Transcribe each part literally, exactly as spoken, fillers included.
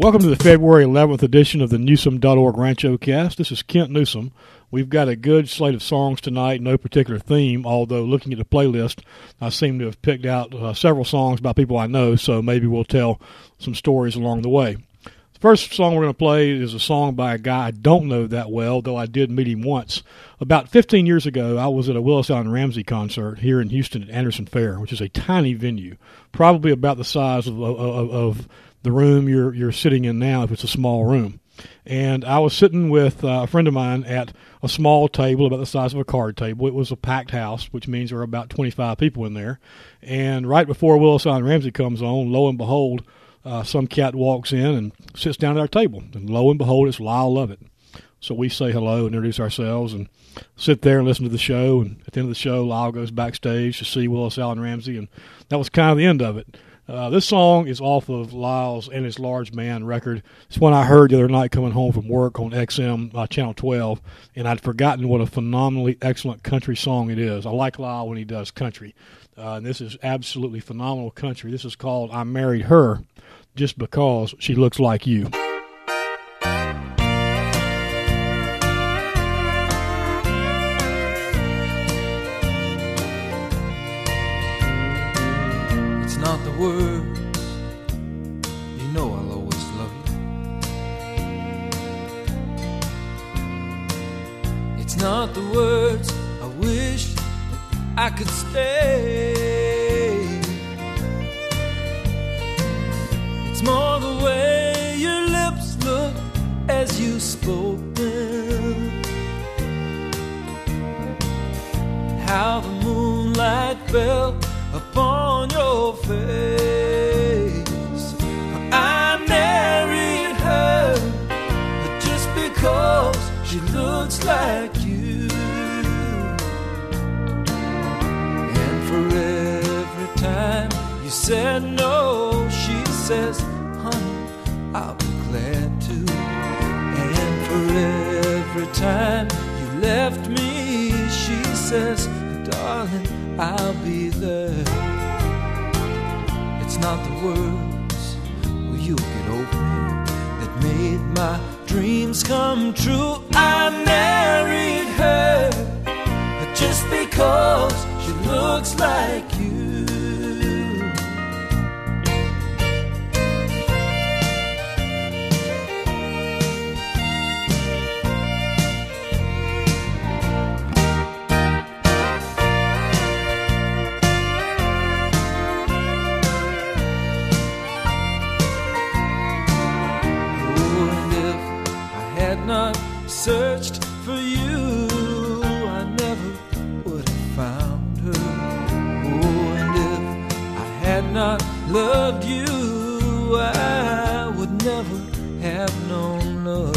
Welcome to the February eleventh edition of the Newsom dot org Rancho Cast. This is Kent Newsom. We've got a good slate of songs tonight, no particular theme, although looking at the playlist, I seem to have picked out uh, several songs by people I know, so maybe we'll tell some stories along the way. The first song we're going to play is a song by a guy I don't know that well, though I did meet him once. About fifteen years ago, I was at a Willis Allen Ramsey concert here in Houston at Anderson Fair, which is a tiny venue, probably about the size of, of, of the room you're you're sitting in now if it's a small room. And I was sitting with uh, a friend of mine at a small table about the size of a card table. It was a packed house, which means there were about twenty-five people in there. And right before Willis Allen Ramsey comes on, lo and behold, uh, some cat walks in and sits down at our table. And lo and behold, it's Lyle Lovett. So we say hello and introduce ourselves and sit there and listen to the show. And at the end of the show, Lyle goes backstage to see Willis Allen Ramsey. And that was kind of the end of it. Uh, this song is off of Lyle's And His Large Man record. It's one I heard the other night coming home from work on X M uh, Channel twelve, and I'd forgotten what a phenomenally excellent country song it is. I like Lyle when he does country. Uh, and this is absolutely phenomenal country. This is called I Married Her Just Because She Looks Like You. Not the words, you know I'll always love you. It's not the words, I wish that I could stay. It's more the way your lips look as you spoke them, how the moonlight fell upon your face. I married her just because she looks like you. And for every time you said no, she says, honey, I'll be glad to. And for every time you left me, she says, darling, I'll be there. It's not the words, will you get over me, that made my dreams come true. I married her just because she looks like you. Searched for you, I never would have found her. Oh, and if I had not loved you, I would never have known love.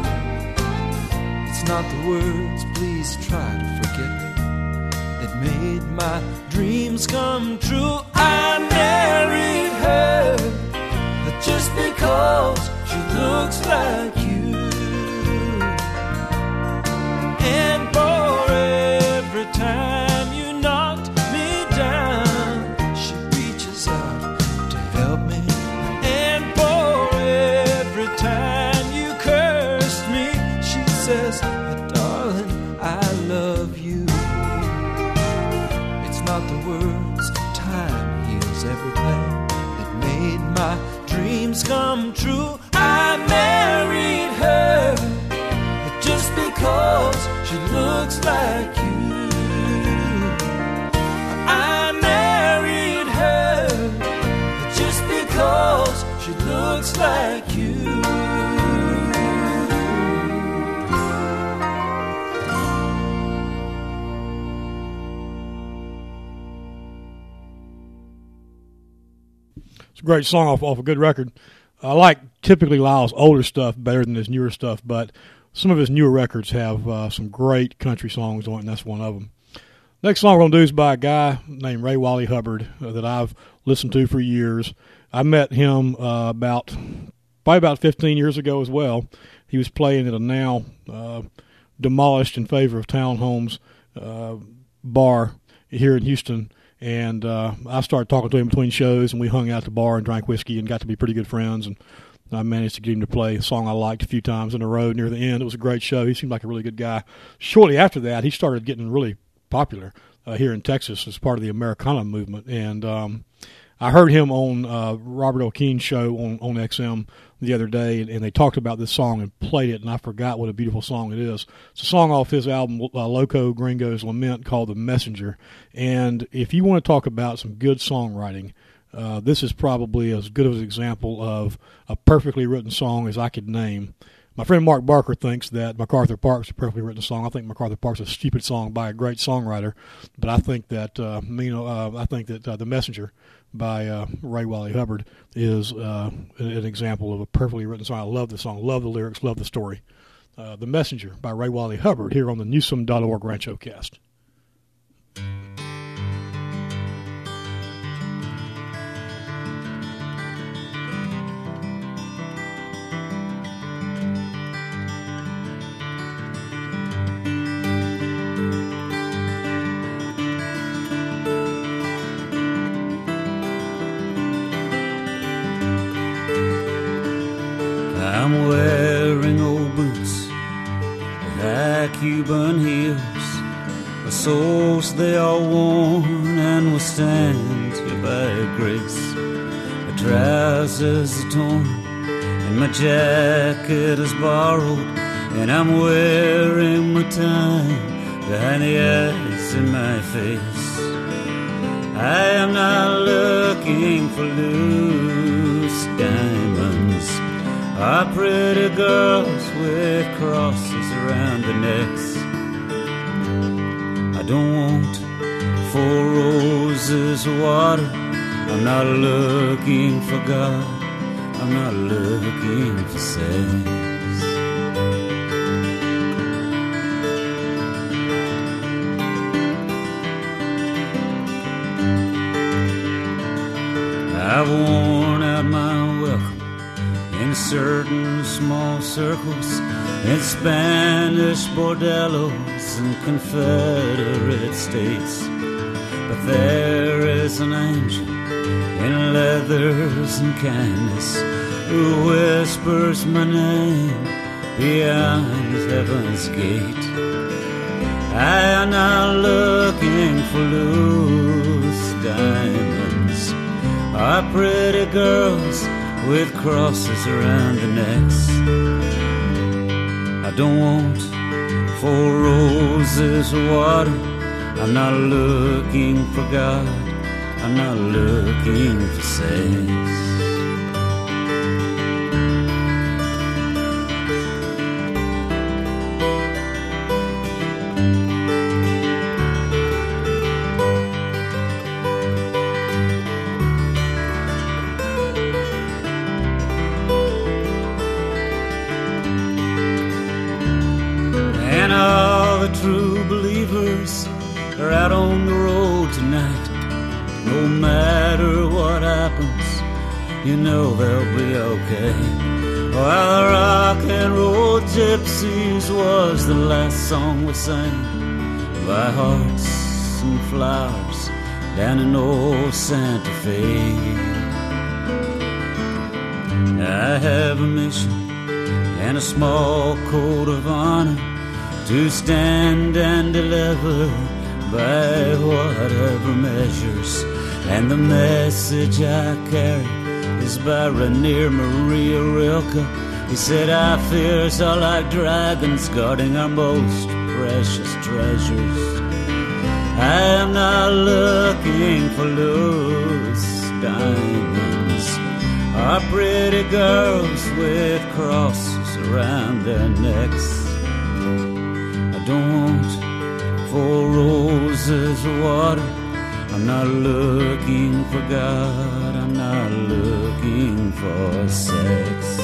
It's not the words, please try to forget me, that made my dreams come true. I married her just because she looks like you. And for every time you knocked me down, she reaches out to help me. And for every time you cursed me, she says, darling, I love you. It's not the words, time heals everything, that made my dreams come true. I married her just because she looks like you. I married her just because she looks like you. It's a great song off, off a good record. I like typically Lyle's older stuff better than his newer stuff, but some of his newer records have uh, some great country songs on it, and that's one of them. Next song we're going to do is by a guy named Ray Wally Hubbard uh, that I've listened to for years. I met him uh, about probably about fifteen years ago as well. He was playing at a now uh, demolished in favor of townhomes uh, bar here in Houston, and uh, I started talking to him between shows, and we hung out at the bar and drank whiskey and got to be pretty good friends. And I managed to get him to play a song I liked a few times in a row near the end. It was a great show. He seemed like a really good guy. Shortly after that, he started getting really popular uh, here in Texas as part of the Americana movement. And um, I heard him on uh, Robert O'Keen's show on, on X M the other day, and, and they talked about this song and played it, and I forgot what a beautiful song it is. It's a song off his album, uh, Loco Gringo's Lament, called The Messenger. And if you want to talk about some good songwriting, uh, this is probably as good of an example of a perfectly written song as I could name. My friend Mark Barker thinks that MacArthur Park's a perfectly written song. I think MacArthur Park's a stupid song by a great songwriter, but I think that uh, you know, uh, I think that uh, The Messenger by uh, Ray Wiley Hubbard is uh, an example of a perfectly written song. I love the song, love the lyrics, love the story. Uh, The Messenger by Ray Wiley Hubbard here on the Newsome dot org Rancho Cast. I'm wearing old boots with high Cuban heels, my soles they are worn and will stand here by grace. My trousers are torn and my jacket is borrowed, and I'm wearing my time behind the eyes in my face. I am not looking for loose diamonds or pretty girls with crosses around their necks. I don't want four roses of water. I'm not looking for God. I'm not looking for sex. I've worn out my welcome in certain small circles, in Spanish bordellos and Confederate states. But there is an angel in leathers and kindness who whispers my name beyond heaven's gate. I am not looking for loose diamonds or pretty girls with crosses around their necks. I don't want four roses of water. I'm not looking for God. I'm not looking for sex. True believers are out on the road tonight. No matter what happens, you know they'll be okay. While the rock and roll gypsies was the last song we sang by hearts and flowers down in old Santa Fe. I have a mission and a small code of honor to stand and deliver by whatever measures. And the message I carry is by Rainier Maria Rilke. He said, our fears are like dragons guarding our most precious treasures. I am not looking for loose diamonds or pretty girls with crosses around their necks. I don't want four roses of water. I'm not looking for God. I'm not looking for sex.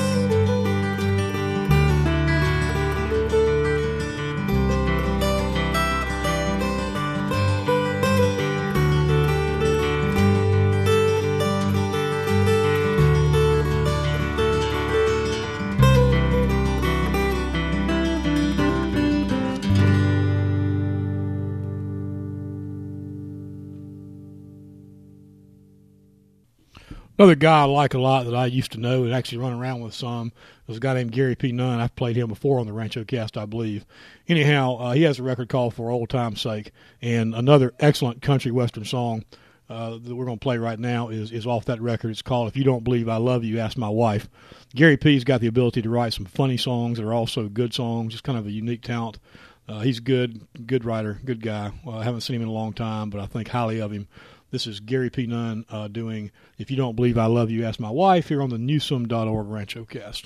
Another guy I like a lot that I used to know and actually run around with some was a guy named Gary P. Nunn. I've played him before on the Rancho Cast, I believe. Anyhow, uh, he has a record called For Old Time's Sake, and another excellent country western song uh, that we're going to play right now is, is off that record. It's called If You Don't Believe I Love You, Ask My Wife. Gary P.'s got the ability to write some funny songs that are also good songs, just kind of a unique talent. Uh, he's good, good writer, good guy. Well, I haven't seen him in a long time, but I think highly of him. This is Gary P. Nunn uh, doing If You Don't Believe I Love You, Ask My Wife here on the Newsome dot org Rancho Cast.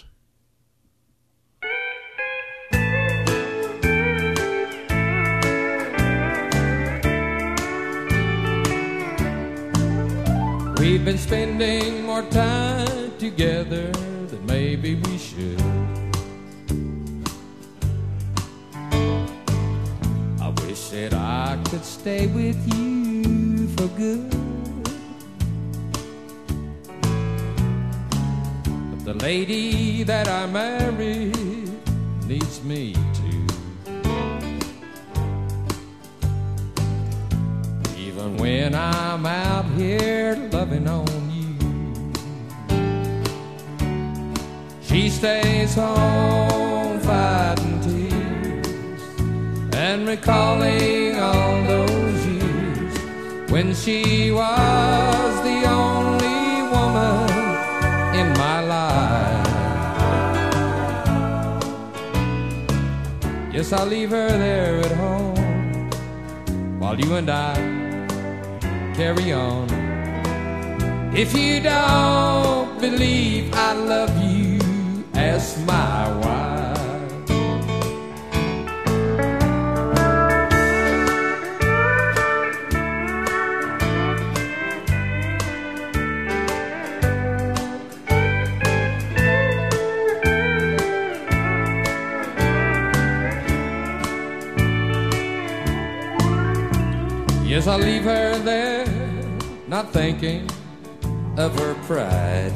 We've been spending more time together than maybe we should. I wish that I could stay with you for good, but the lady that I married needs me too. Even when I'm out here loving on you, she stays home fighting tears and recalling all those years when she was the only woman in my life. Yes, I'll leave her there at home while you and I carry on. If you don't believe I love you, ask my wife. Yes, I'll leave her there, not thinking of her pride.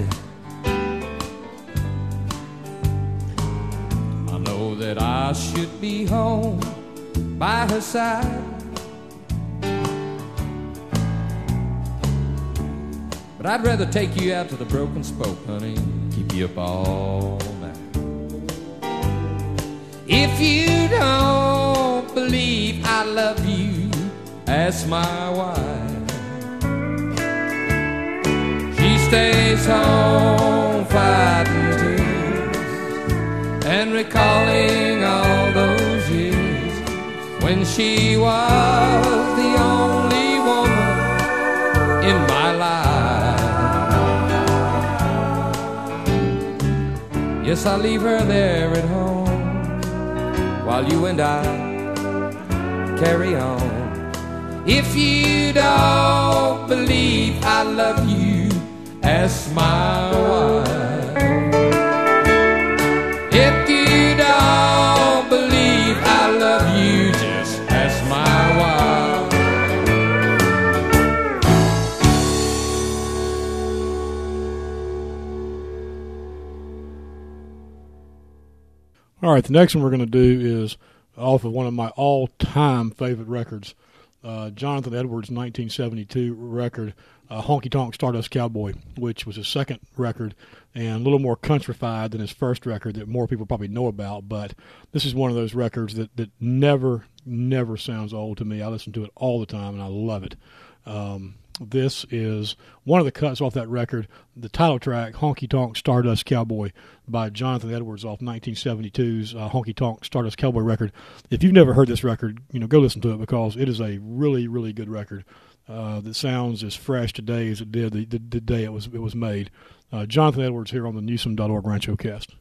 I know that I should be home by her side, but I'd rather take you out to the Broken Spoke, honey, keep you up all night. If you don't believe I love you, ask my wife. She stays home fighting tears and recalling all those years when she was the only woman in my life. Yes, I leave her there at home while you and I carry on. If you don't believe I love you, ask my wife. If you don't believe I love you, just ask my wife. All right, the next one we're going to do is off of one of my all-time favorite records. Uh, Jonathan Edwards' nineteen seventy-two record, uh, Honky Tonk Stardust Cowboy, which was his second record and a little more countrified than his first record that more people probably know about. But this is one of those records that, that never, never sounds old to me. I listen to it all the time, and I love it. Um, this is one of the cuts off that record, the title track, Honky Tonk Stardust Cowboy, by Jonathan Edwards off nineteen seventy-two's uh, Honky Tonk Stardust Cowboy record. If you've never heard this record, you know, go listen to it because it is a really, really good record uh, that sounds as fresh today as it did the, the, the day it was it was made. Uh, Jonathan Edwards here on the Newsome dot org Rancho Cast.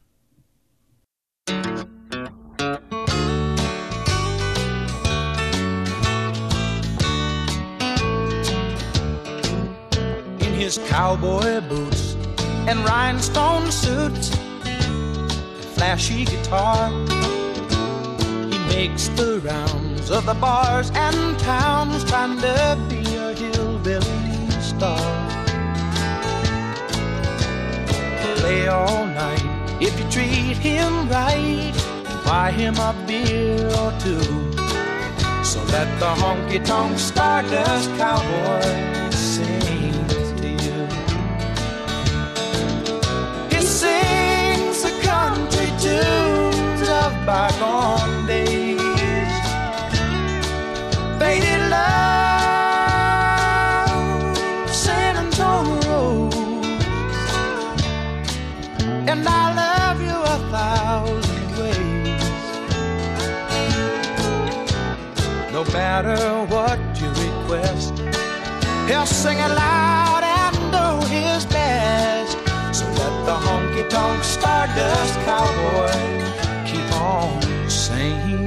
His cowboy boots and rhinestone suits and flashy guitar, he makes the rounds of the bars and towns trying to be a hillbilly star. Play all night if you treat him right, buy him a beer or two, so let the honky-tonk Stardust Cowboy sing. bygone days. Faded love, San Antonio Rose, and I love you a thousand ways. No matter what you request, he'll sing it loud and do his best. So let the honky-tonk stardust cowboy keep on singing.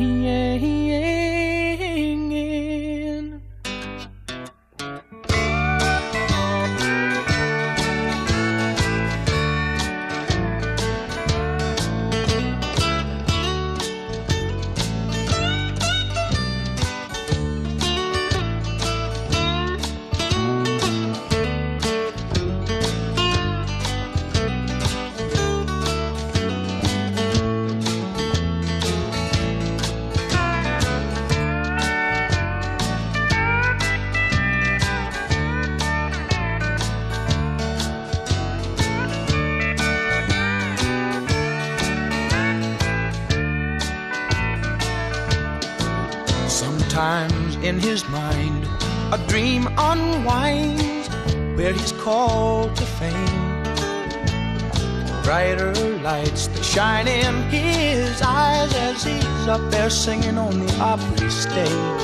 Sometimes in his mind a dream unwinds where he's called to fame. Brighter lights that shine in his eyes as he's up there singing on the Opry stage.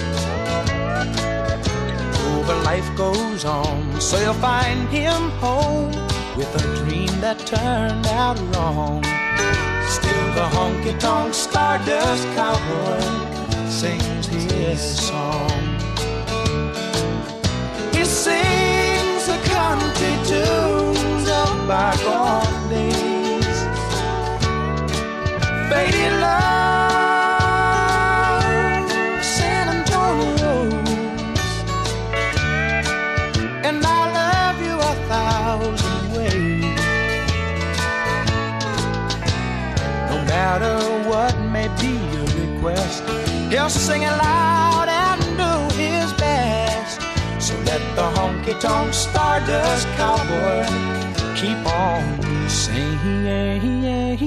Oh, but life goes on, so you'll find him home with a dream that turned out wrong. Still the honky-tonk stardust cowboy sings his song. He sings the country tunes of bygone days. Faded love, San Antonio Rose, and I love you a thousand ways. No matter what may be your request, he'll sing it loud and do his best. So let the honky-tonk stardust cowboy keep on singing.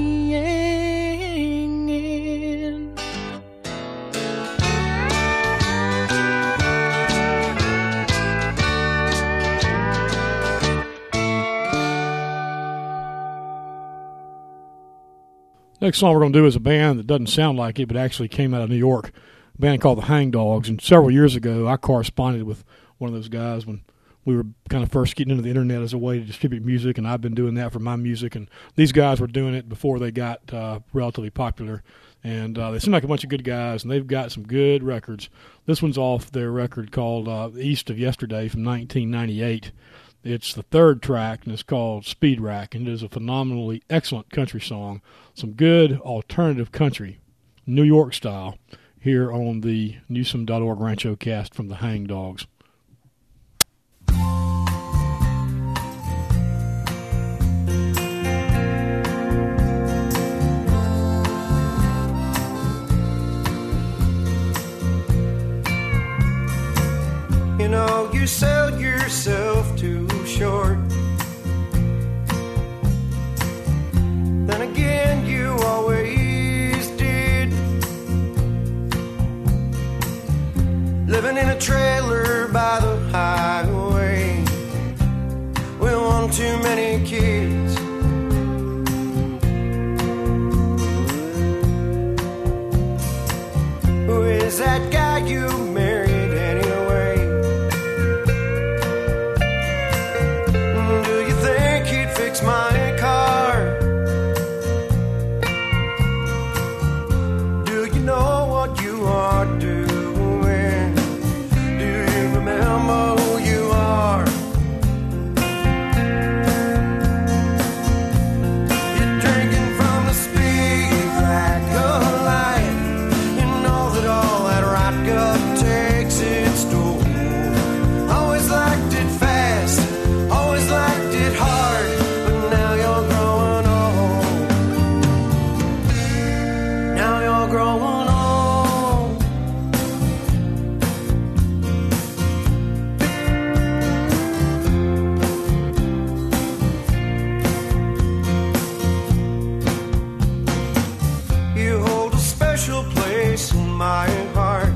Next song we're going to do is a band that doesn't sound like it, but actually came out of New York, a band called the Hang Dogs. And several years ago, I corresponded with one of those guys when we were kind of first getting into the internet as a way to distribute music, and I've been doing that for my music. And these guys were doing it before they got uh, relatively popular. And uh, they seem like a bunch of good guys, and they've got some good records. This one's off their record called uh, East of Yesterday from nineteen ninety-eight. It's the third track, and it's called Speed Rack, and it is a phenomenally excellent country song. Some good alternative country, New York style, here on the Newsome dot org Rancho Cast from the Hang Dogs. You know, you sell yourself too short. Then again, you always did. Living in a trailer by the highway with one too many kids. Who is that guy you married anyway? Do you think he'd fix my car? Do you know what you are doing? Do you remember who you are? You're drinking from the speed rack of life. You know that all that rock up takes its toll. Always liked it fast, always liked it hard, but now you're growing old. Now you're growing old. place in my heart,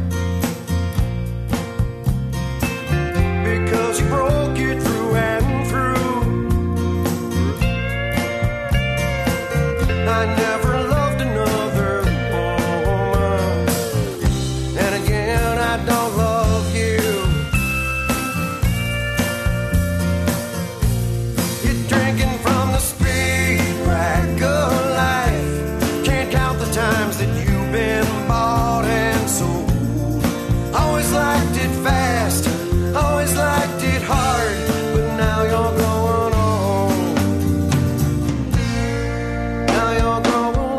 because you broke it through and through. I never loved another woman, and again I don't love you. You're drinking from the speed rack of life, can't count the times that you've been bought and sold. Always liked it fast, always liked it hard, but now you're growing old. Now you're growing old.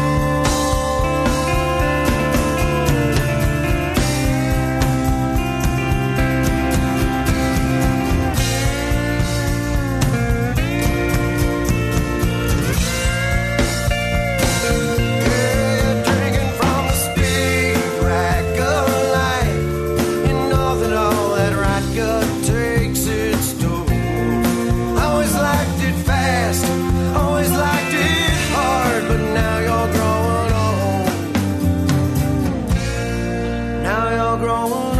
Yeah, drinking from the speed rack of life, you know that all that right gut takes its toll. Always liked it fast, always liked it hard, but now you're growing old. Now you're growing old.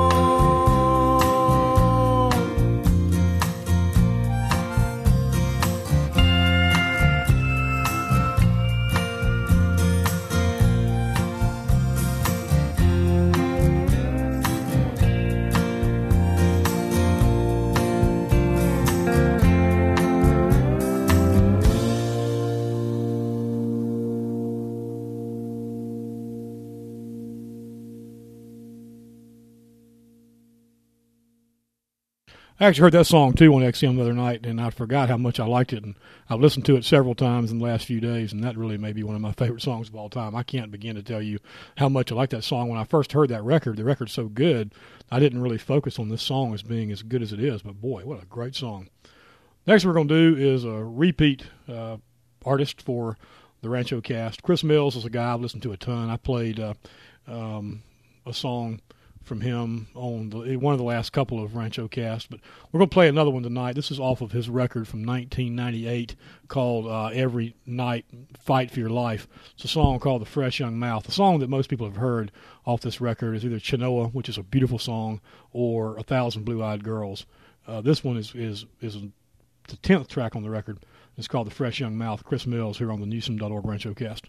I actually heard that song too on X M the other night, and I forgot how much I liked it. And I've listened to it several times in the last few days, and that really may be one of my favorite songs of all time. I can't begin to tell you how much I like that song. When I first heard that record, the record's so good, I didn't really focus on this song as being as good as it is. But boy, what a great song! Next, we're going to do is a repeat uh, artist for the Rancho Cast. Chris Mills is a guy I've listened to a ton. I played uh, um, a song from him on the, one of the last couple of Rancho Cast, but we're going to play another one tonight. This is off of his record from nineteen ninety-eight called uh, Every Night Fight for Your Life. It's a song called The Fresh Young Mouth. The song that most people have heard off this record is either Chenoa, which is a beautiful song, or A Thousand Blue-Eyed Girls. Uh, this one is, is, is the tenth track on the record. It's called The Fresh Young Mouth. Chris Mills here on the Newsom dot org Rancho Cast.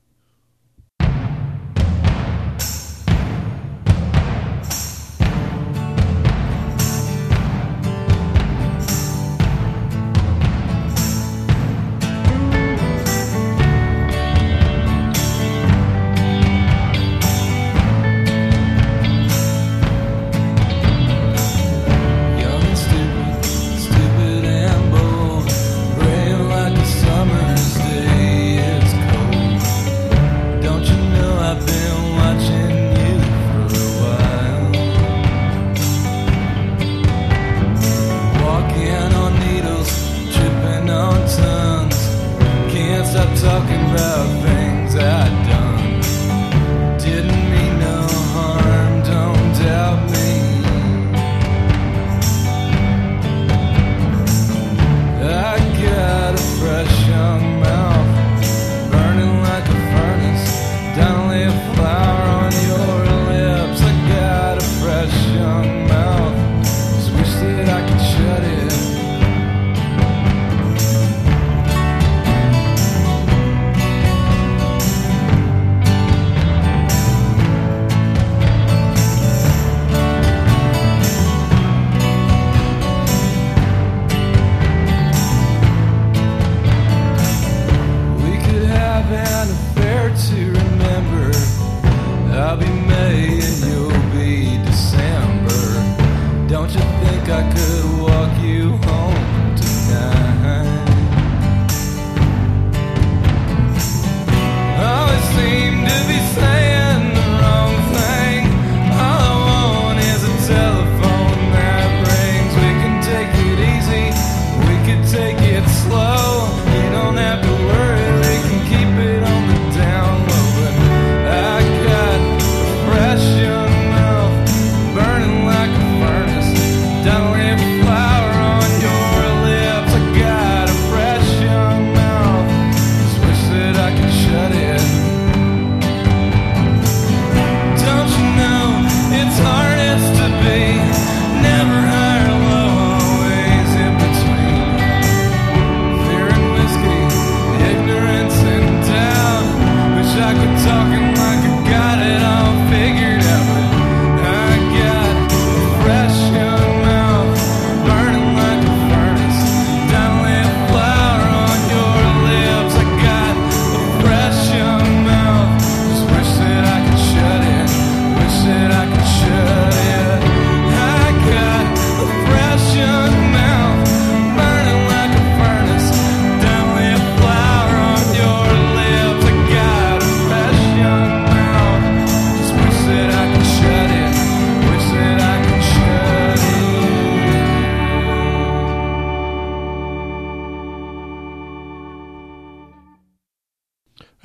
Young and stupid, stupid and bold, brave like a summer's day is cold. Don't you know I've been watching you for a while? Walking on needles, tripping on tongues. Can't stop talking about things I've done. Didn't mean no harm, don't doubt me. I got a fresh young mouth, burning like a furnace. Don't lay a flower on your lips. I got a fresh young mouth, just wish that I could shut it. We could have an affair to remember. I'll be May and you'll be December. Don't you think I could walk you home tonight? Always seem to be saying the wrong thing. All I want is a telephone that rings. We can take it easy, we could take it slow. You don't have to worry, we can keep it on the down low. But I got a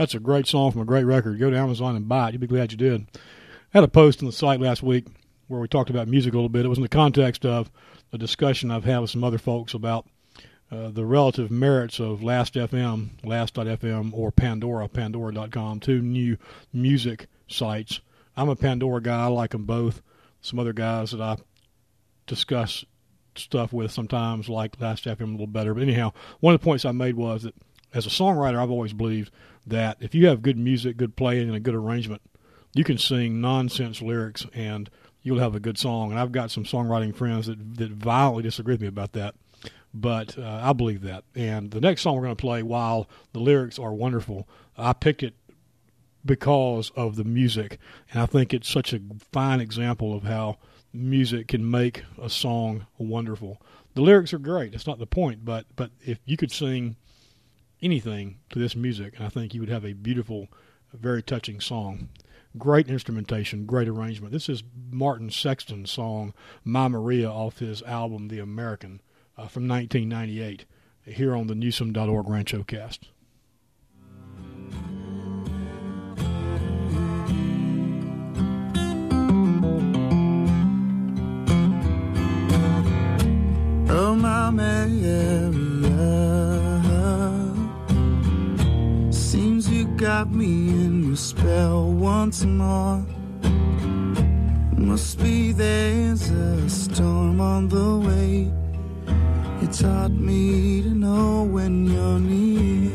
That's a great song from a great record. Go to Amazon and buy it. You'll be glad you did. I had a post on the site last week where we talked about music a little bit. It was in the context of a discussion I've had with some other folks about uh, the relative merits of Last F M, last dot f m, or Pandora, pandora dot com, two new music sites. I'm a Pandora guy. I like them both. Some other guys that I discuss stuff with sometimes like Last F M a little better. But anyhow, one of the points I made was that as a songwriter, I've always believed that if you have good music, good playing, and a good arrangement, you can sing nonsense lyrics and you'll have a good song. And I've got some songwriting friends that, that violently disagree with me about that. But uh, I believe that. And the next song we're going to play, while the lyrics are wonderful, I picked it because of the music. And I think it's such a fine example of how music can make a song wonderful. The lyrics are great. That's not the point. But, but if you could sing anything to this music, I think you would have a beautiful, very touching song. Great instrumentation, great arrangement. This is Martin Sexton's song, My Maria, off his album, The American, uh, from nineteen ninety-eight, here on the Newsome dot org Rancho Cast. Oh, my Maria, seems you got me in your spell once more. Must be there's a storm on the way. You taught me to know when you're near.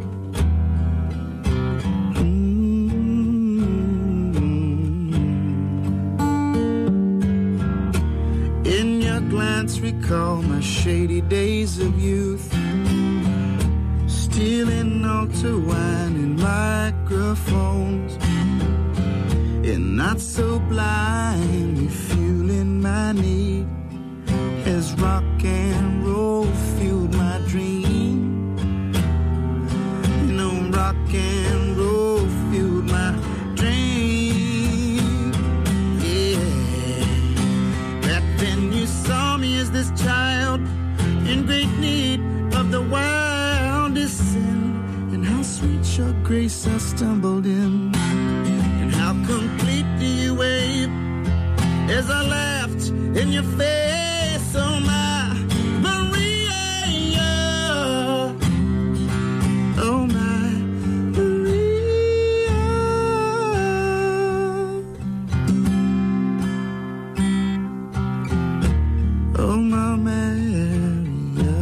Mm-hmm. In your glance recall my shady days of youth, stealing altar wine and microphones, and not so blindly fueling my need as rock and roll fueled my dream. You know, rock and roll fueled my dream. Yeah, back then you saw me as this child in great need of the wildest sin, and how sweet your grace I stumbled in, and how completely you waved as I laughed in your face. Oh, my Maria, oh, my Maria. Oh, my Maria,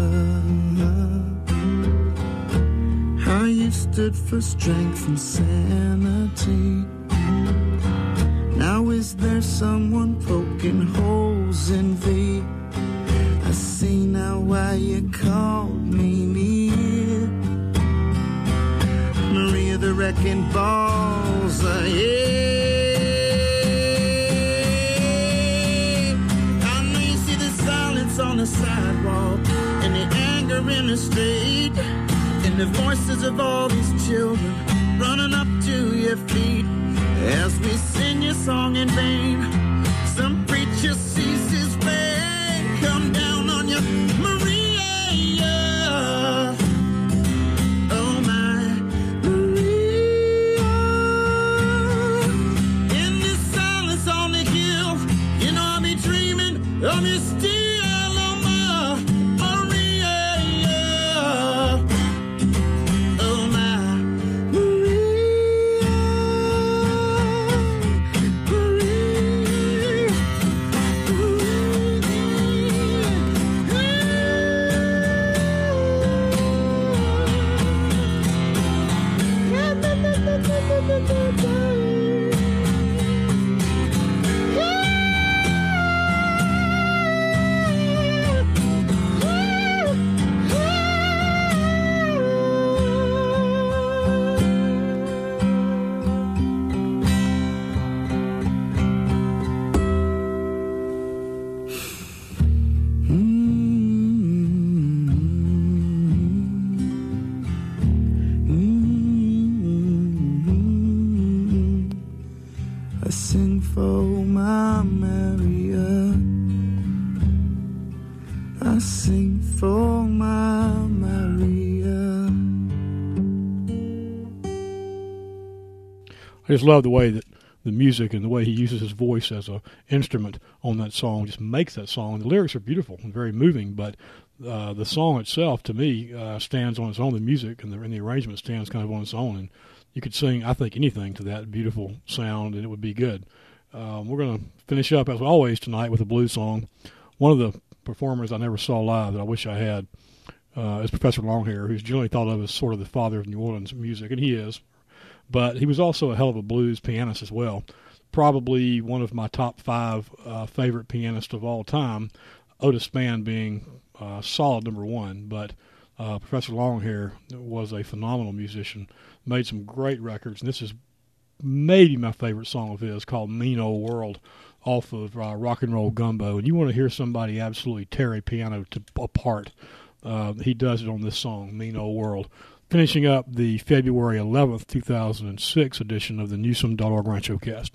how you stood for strength and sanity. Now is there someone poking holes in thee? I see now why you called me near. Maria, the wrecking balls, uh, yeah. I know you see the silence on the sidewalk, and the anger in the street, and the voices of all these children running up to your feet. As we sing your song in vain, some preacher sees his fame come down on you, Maria. Oh, my Maria. In this silence on the hill, you know I'll be dreaming of you still. I just love the way that the music and the way he uses his voice as a instrument on that song just makes that song. The lyrics are beautiful and very moving, but uh, the song itself, to me, uh, stands on its own. The music and the, and the arrangement stands kind of on its own, and you could sing, I think, anything to that beautiful sound, and it would be good. Um, we're going to finish up, as always, tonight with a blues song. One of the performers I never saw live that I wish I had uh, is Professor Longhair, who's generally thought of as sort of the father of New Orleans music, and he is. But he was also a hell of a blues pianist as well. Probably one of my top five uh, favorite pianists of all time, Otis Spann being uh, solid number one. But uh, Professor Longhair was a phenomenal musician, made some great records. And this is maybe my favorite song of his, called Mean Old World, off of uh, Rock and Roll Gumbo. And you want to hear somebody absolutely tear a piano to, apart. Uh, he does it on this song, Mean Old World. Finishing up the February eleventh, two thousand six edition of the Newsome dot org Rancho Cast.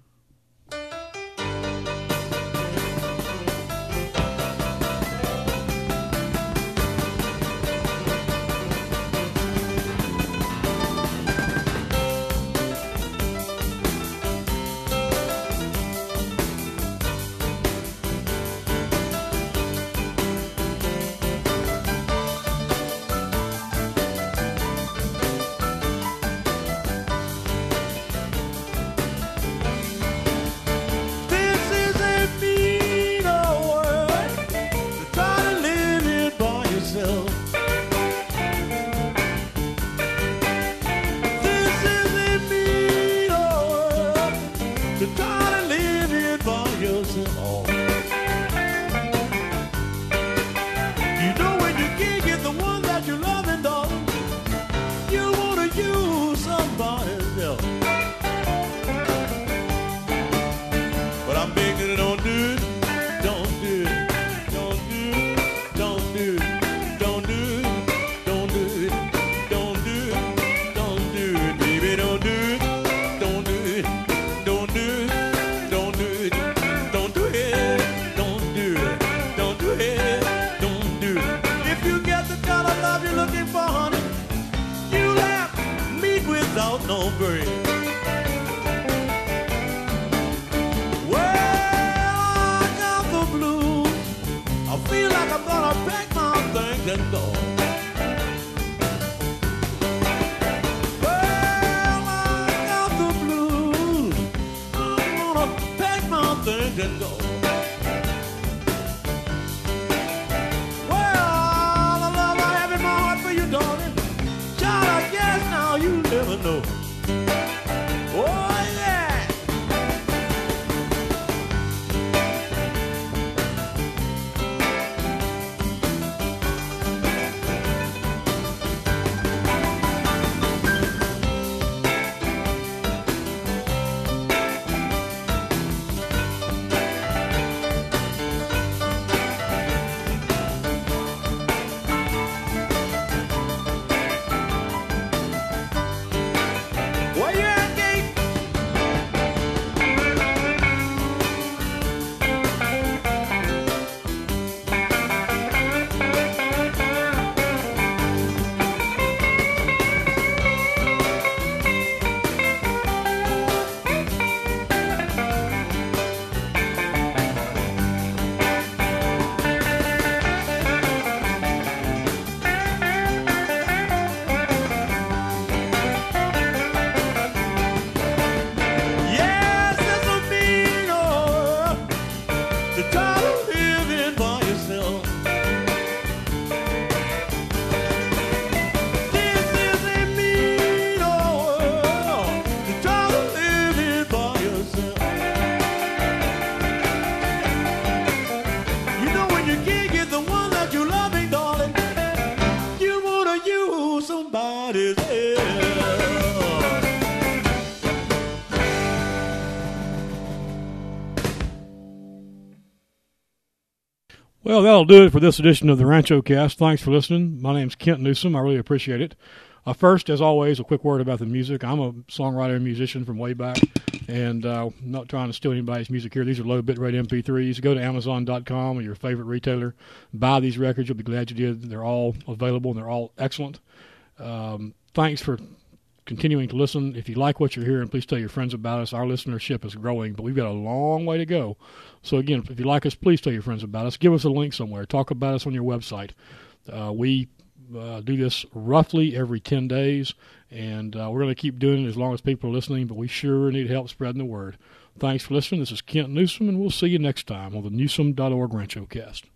Well, that'll do it for this edition of the Rancho Cast. Thanks for listening. My name's Kent Newsome. I really appreciate it. Uh, first, as always, a quick word about the music. I'm a songwriter and musician from way back, and uh, I'm not trying to steal anybody's music here. These are low bitrate M P threes. Go to Amazon dot com or your favorite retailer. Buy these records. You'll be glad you did. They're all available, and they're all excellent. Um, thanks for continuing to listen. If you like what you're hearing, please tell your friends about us. Our listenership is growing, but we've got a long way to go. So, again, if you like us, please tell your friends about us. Give us a link somewhere. Talk about us on your website. Uh, we uh, do this roughly every ten days, and uh, we're going to keep doing it as long as people are listening, but we sure need help spreading the word. Thanks for listening. This is Kent Newsome, and we'll see you next time on the Newsome dot org Rancho Cast.